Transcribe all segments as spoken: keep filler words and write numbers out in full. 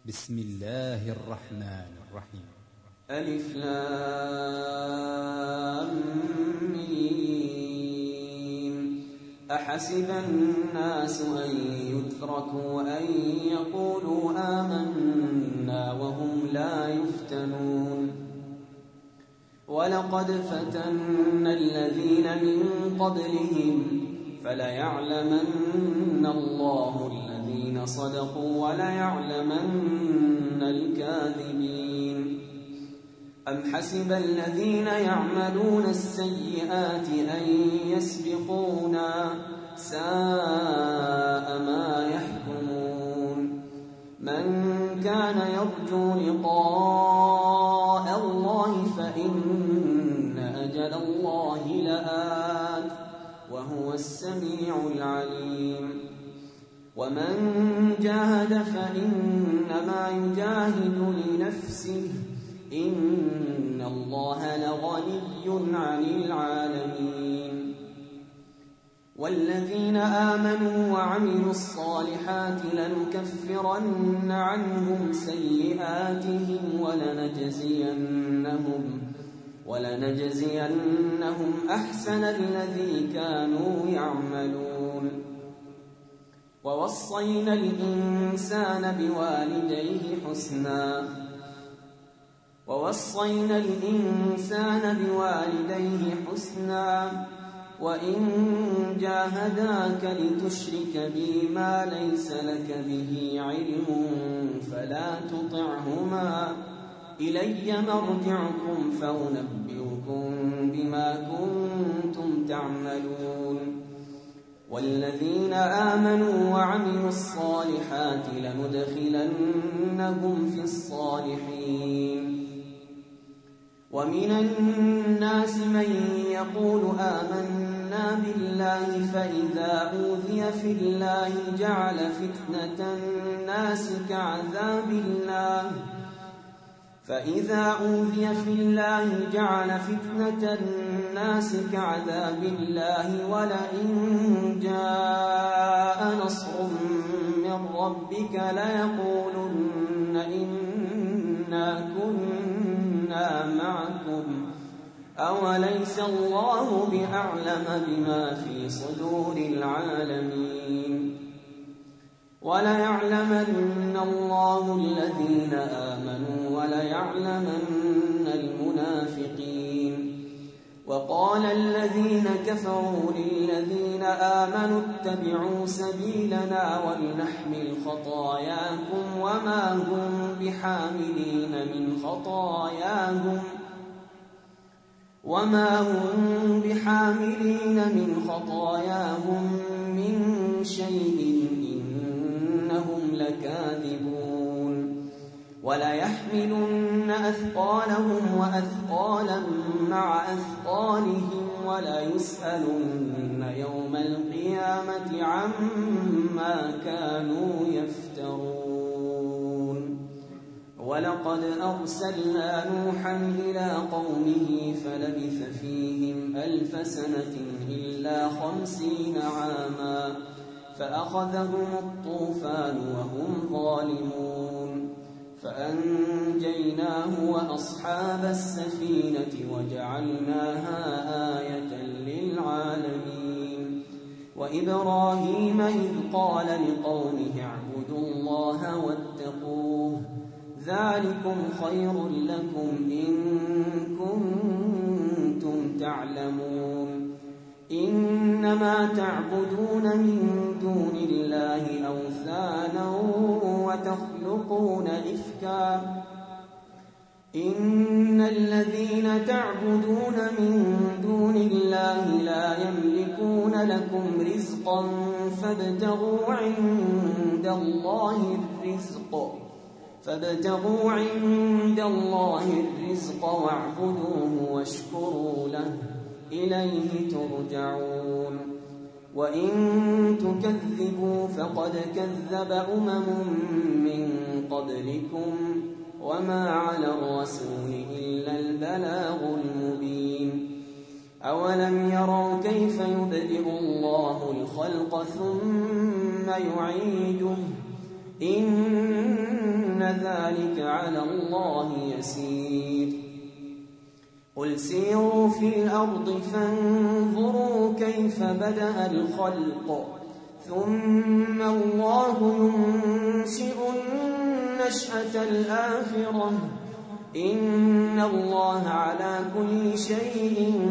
بسم الله الرحمن الرحيم. ألف لام ميم. أحسب الناس أن يتركوا أن يقولوا آمنا وهم لا يفتنون. ولقد فتنا الذين من قبلهم فليعلمن الله الذين صدقوا وليعلمن الكاذبين. أم حسب الذين يعملون السيئات أن يسبقونا ساء ما يحكمون. من كان يرجو لقاء الله فإن أجل الله لآت وهو السميع العليم. ومن جاهد فإنما يجاهد لنفسه إن الله لغني عن العالمين. والذين آمنوا وعملوا الصالحات لنكفرن عنهم سيئاتهم ولنجزينهم ولنجزينهم أحسن الذي كانوا يعملون. ووصينا الإنسان بوالديه حسنا ووصينا الإنسان بوالديه حسنا وإن جاهداك لتشرك بي ما ليس لك به علم فلا تطعهما إلي مرجعكم فأنبئكم بما كنتم تعملون. والذين آمنوا وعملوا الصالحات لندخلنهم في الصالحين. ومن الناس من يقول آمنا بالله فإذا أوذي في الله جعل فتنة الناس كعذاب الله فإذا أوذي في الله جعل فتنة الناس كعذاب الله ولئن جاء نصر من ربك ليقولن إنا كنا معكم أوليس الله بأعلم بما في صدور العالمين. وليعلمن الله الذين آمنوا وليعلمن المنافقين. وقال الذين كفروا للذين آمنوا اتبعوا سبيلنا ولنحمل خطاياكم وما هم بحاملين من خطاياهم وما هم بحاملين من خطاياهم من شيء إنهم لكاذبون. وليحملن أثقالهم وأثقالا مع أثقالهم وليسألن يوم القيامة عما كانوا يفترون. ولقد أرسلنا نوحا إلى قومه فلبث فيهم ألف سنة إلا خمسين عاما فأخذهم الطوفان وهم ظالمون. فأنجيناه وأصحاب السفينة وجعلناها آية للعالمين. وإبراهيم إذ قال لقومه اعبدوا الله واتقوه ذلكم خير لكم إن كنتم تعلمون. إنما تعبدون من دون الله أوثانا وتخلقون إفكا إن الذين تعبدون من دون الله لا يملكون لكم رزقا فابتغوا عند الله الرزق فابتغوا عند الله الرزق واعبدوه واشكروا له إليه ترجعون. وإن تكذبوا فقد كذب أمم من قبلكم وما على الرسول إلا البلاغ المبين. أولم يروا كيف يبدئ الله الخلق ثم يعيده إن ذلك على الله يسير قل سيروا في الأرض فانظروا كيف بدأ الخلق ثم الله ينشئ النشأة الآخرة إن الله على كل شيء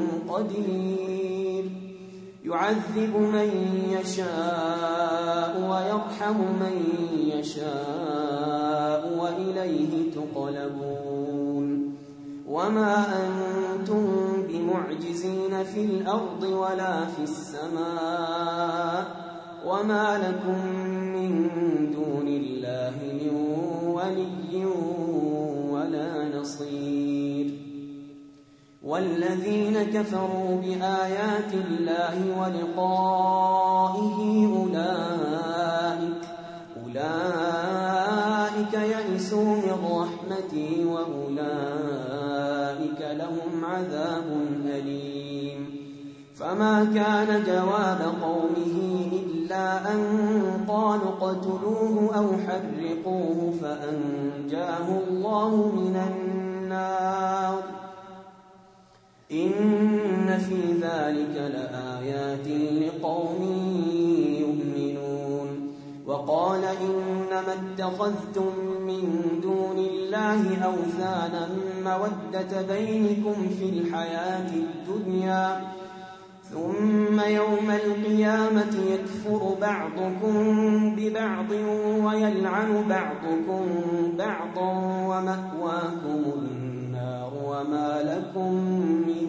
قدير يعذب من يشاء ويرحم من يشاء وإليه تقلبون وما أنتم بمعجزين في الأرض ولا في السماء وما لكم من دون الله من ولي ولا نصير والذين كفروا بآيات الله ولقائه أولئك أولئك يئسوا من رحمتي وأولئك لهم عذاب أليم فما كان جواب قومه إلا أن قالوا اقتلوه أو حرقوه فأنجاه الله من النار إن في ذلك لآيات لقوم يؤمنون وقال إنما اتخذتم من دون الله أوثانا مودة بينكم في الحياة الدنيا ثم يوم القيامة يكفر بعضكم ببعض ويلعن بعضكم بعضا ومأواكم النار وما لكم من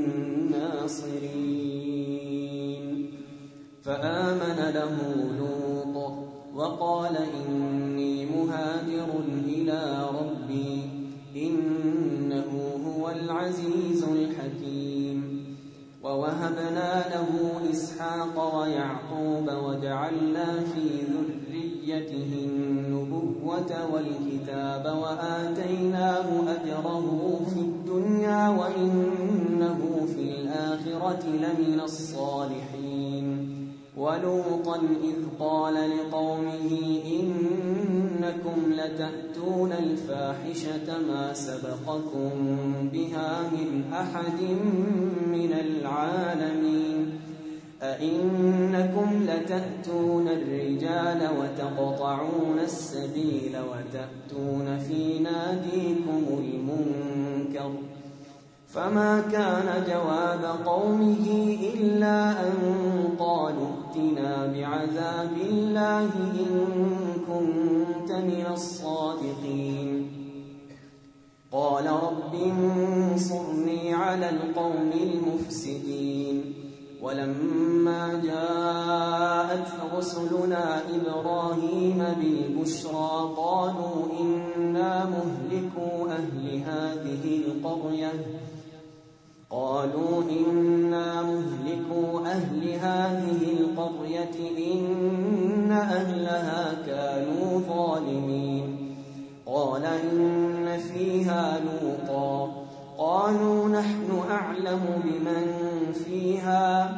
ناصرين فآمن له لوط وقال إني مهاجر إلى ربي إنه هو العزيز الحكيم ووهبنا له إسحاق ويعقوب وجعلنا في ذريته النبوة والكتاب وآتيناه أجره في الدنيا وإنه في الآخرة لمن الصالحين ولوطا إذ قال لقومه إنكم لتأتون الفاحشة ما سبقكم بها من أحد من العالمين أئنكم لتأتون الرجال وتقطعون السبيل وتأتون في ناديكم المنكر فما كان جواب قومه إلا أن قالوا ائتنا بعذاب الله إن كنت من الصادقين قال رب انصرني على القوم المفسدين ولما جاءت رسلنا إبراهيم بالبشرى قالوا إنا مهلكو أهل هذه القرية قالوا إنا مهلكو أهل هذه القرية إن أهلها كانوا ظالمين قال إن فيها لوطا قالوا نحن أعلم بمن فيها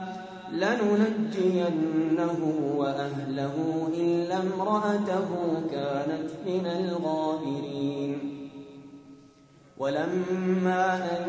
لننجينه وأهله إلا امرأته كانت من الغابرين ولما أن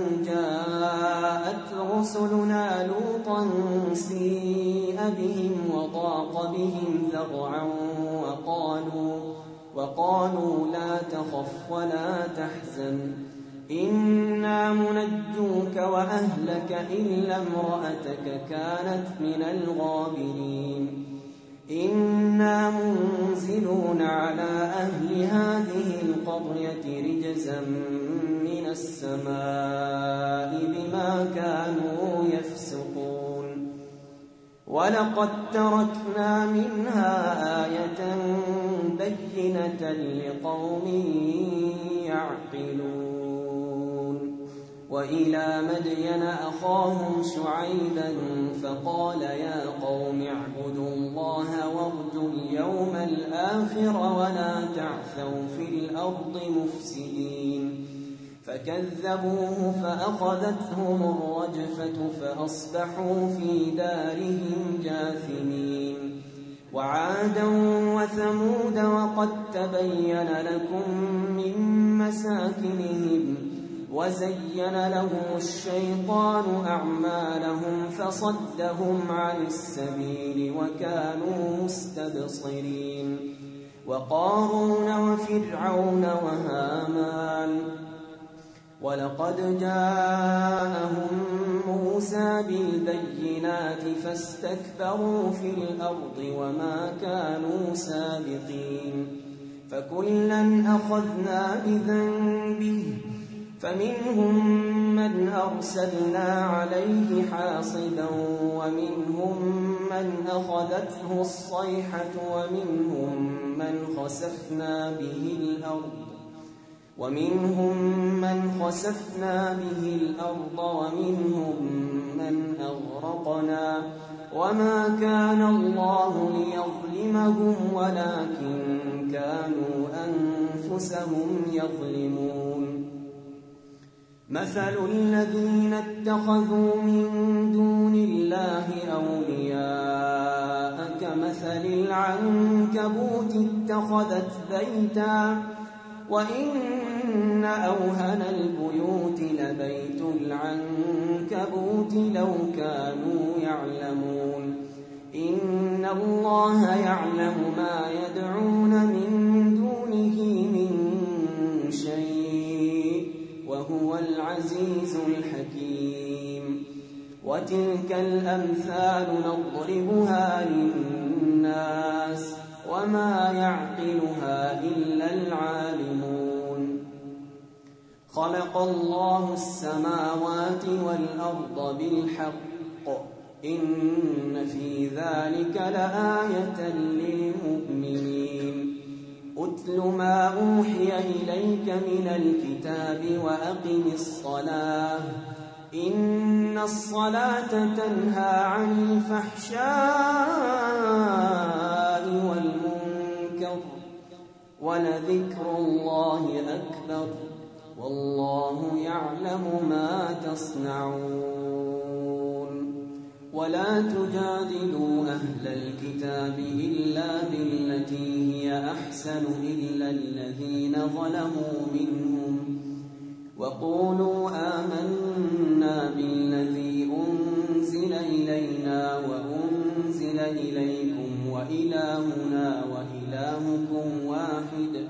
جاءت رسلنا لوطا سيء بهم وضاق بهم ذرعا وقالوا, وقالوا لا تخف ولا تحزن إنا منجوك وأهلك إلا امرأتك كانت من الغابرين إنا منزلون على أهل هذه القرية رجزا من السماء بما كانوا يفسقون ولقد تركنا منها آية بينة لقوم يعقلون وإلى مدين أخاهم شعيبا فقال يا قوم اعبدوا الله وارجوا اليوم الآخر ولا تعثوا في الأرض مفسدين فكذبوه فأخذتهم الرجفة فأصبحوا في دارهم جاثمين وعادا وثمود وقد تبين لكم من مساكنهم وزين لهم الشيطان أعمالهم فصدهم عن السبيل وكانوا مستبصرين وقارون وفرعون وهامان ولقد جاءهم موسى بالبينات فاستكبروا في الأرض وما كانوا سابقين فكلا أخذنا بذنبه فمنهم من أرسلنا عليه حاصبا ومنهم من أخذته الصيحة ومنهم من خسفنا به الأرض ومنهم من خسفنا به الأرض ومنهم من أغرقنا وما كان الله ليظلمهم ولكن كانوا أنفسهم يظلمون مثل الذين اتخذوا من دون الله أولياء كمثل العنكبوت اتخذت بيتا وإن أوهن البيوت لبيت العنكبوت لو كانوا يعلمون إن الله يعلم ما يدعون من دونه من شيء وهو العزيز الحكيم وتلك الأمثال نضربها للناس وما يعقلها إلا العالمون خلق الله السماوات والأرض بالحق إن في ذلك لآية للمؤمنين أتل ما أوحي إليك من الكتاب وأقم الصلاة إن الصلاة تنهى عن الفحشاء والمنكر ولذكر الله أكبر والله يعلم ما تصنعون ولا تجادلوا أهل الكتاب إلا بالتي هي أحسن إلا الذين ظلموا منهم وقولوا آمنا بالذي أنزل إلينا وأنزل إليكم وإلهنا وإلهكم واحد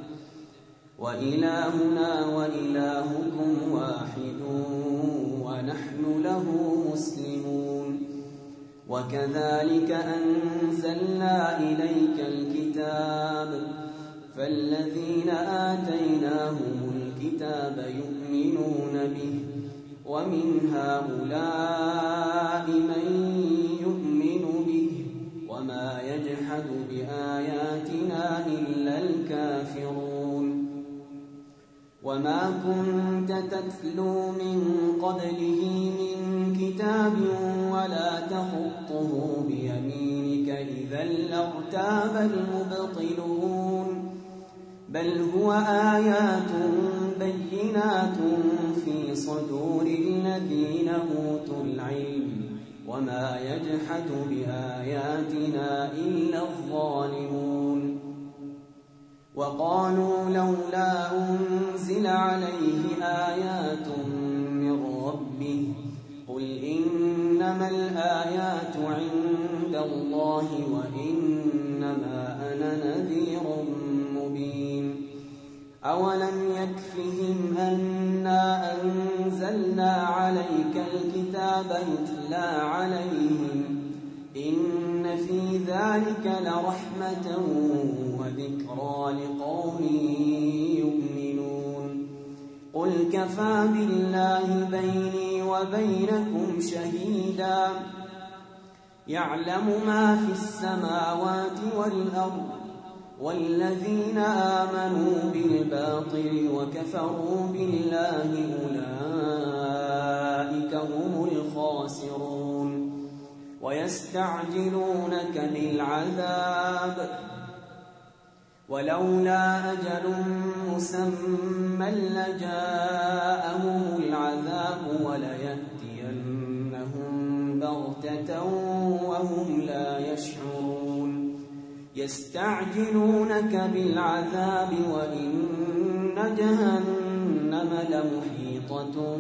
وإلهنا وإلهكم واحد ونحن له مسلمون وكذلك أنزلنا إليك الكتاب فالذين آتيناهم الكتاب يؤمنون به ومن هؤلاء من يؤمن به وما يجحد بآياتنا إلا الكافرون وما كنت تتلو من قبله من كتاب ولا تخطه بيمينك إذا لارتاب المبطلون بل هو آيات بينات في صدور الذين أوتوا العلم وما يجحد بآياتنا إلا الظالمون وقالوا لولا أنزل عليه آيات من ربه قل إنما الآيات عند الله وإنما أنا نذير مبين أولم يكفهم أنا أنزلنا عليك الكتاب يتلى عليهم إن في ذلك لرحمة وذكرى لقوم يؤمنون قل كفى بالله بيني وبينكم شهيدا يعلم ما في السماوات والأرض والذين آمنوا بالباطل وكفروا بالله أولئك هم الخاسرون ويستعجلونك بالعذاب ولولا أجل مسمى لجاءهم العذاب وليأتينهم بغتة وهم لا يشعرون يستعجلونك بالعذاب وإن جهنم لمحيطة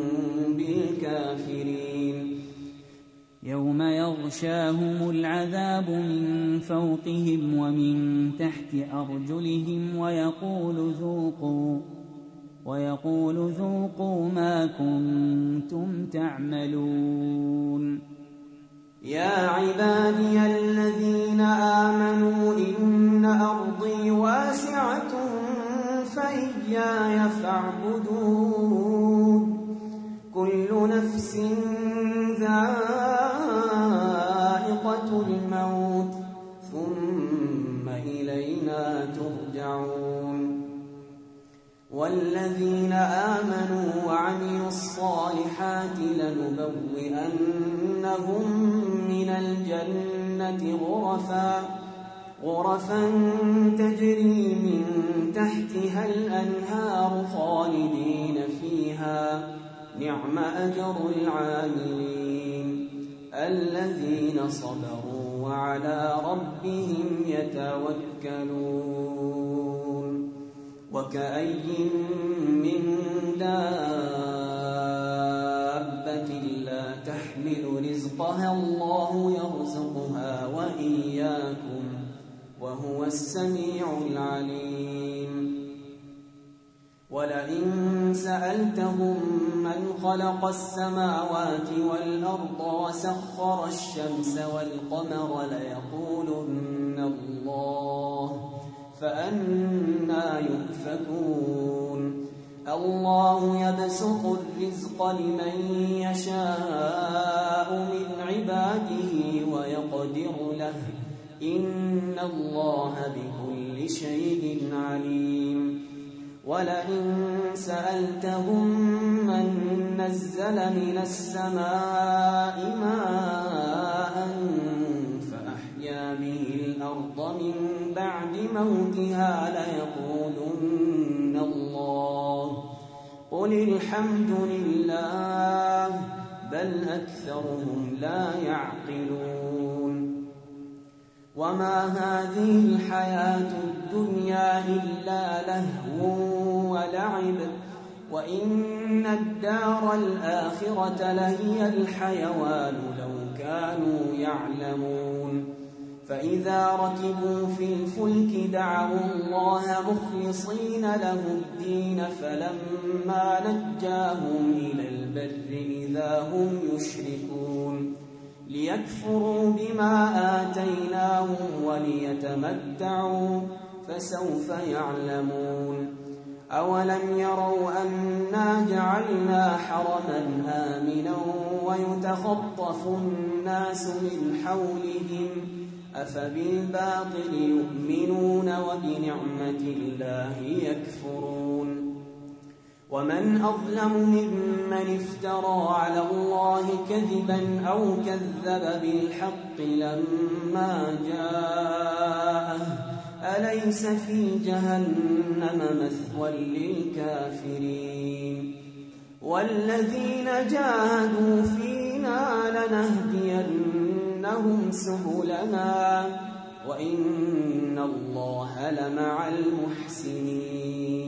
بالكافرين يوم يغشاهم العذاب من فوقهم ومن تحت أرجلهم ويقول ذوقوا ويقول ذوقوا ما كنتم تعملون يا عبادي الذين آمنوا إن أرضي واسعة فإياي فاعبدون كل نفس ذائقة الموت ثم إلينا ترجعون والذين آمنوا وعملوا الصالحات لنبوئنهم من الجنة غرفا غرفا تجري من تحتها الأنهار خالدين فيها نعم أجر العاملين الذين صبروا وعلى ربهم يتوكلون وكأي من دابة لا تحمل رزقها الله يرزقها وإياكم وهو السميع العليم ولئن سألتهم من خلق السماوات والأرض وسخر الشمس والقمر ليقولن الله فأنى يؤفكون الله يبسط الرزق لمن يشاء من عباده ويقدر له إن الله بكل شيء عليم ولئن سألتهم من نزل من السماء ماء فأحيا به الأرض من بعد موتها ليقولن الله قل الحمد لله بل أكثرهم لا يعقلون وما هذه الحياة الدنيا إلا لهو ولعب وإن الدار الآخرة لهي الحيوان لو كانوا يعلمون فإذا ركبوا في الفلك دعوا الله مخلصين له الدين فلما نجاهم إلى البر إذا هم يشركون ليكفروا بما آتيناهم وليتمتعوا فسوف يعلمون أولم يروا أنا جعلنا حرما آمنا ويتخطف الناس من حولهم أفبالباطل يؤمنون وبنعمة الله يكفرون ومن أظلم ممن افترى على الله كذبا أو كذب بالحق لما جاءه أليس في جهنم مثوى للكافرين والذين جاهدوا فينا لنهدينهم سبلنا وإن الله لمع المحسنين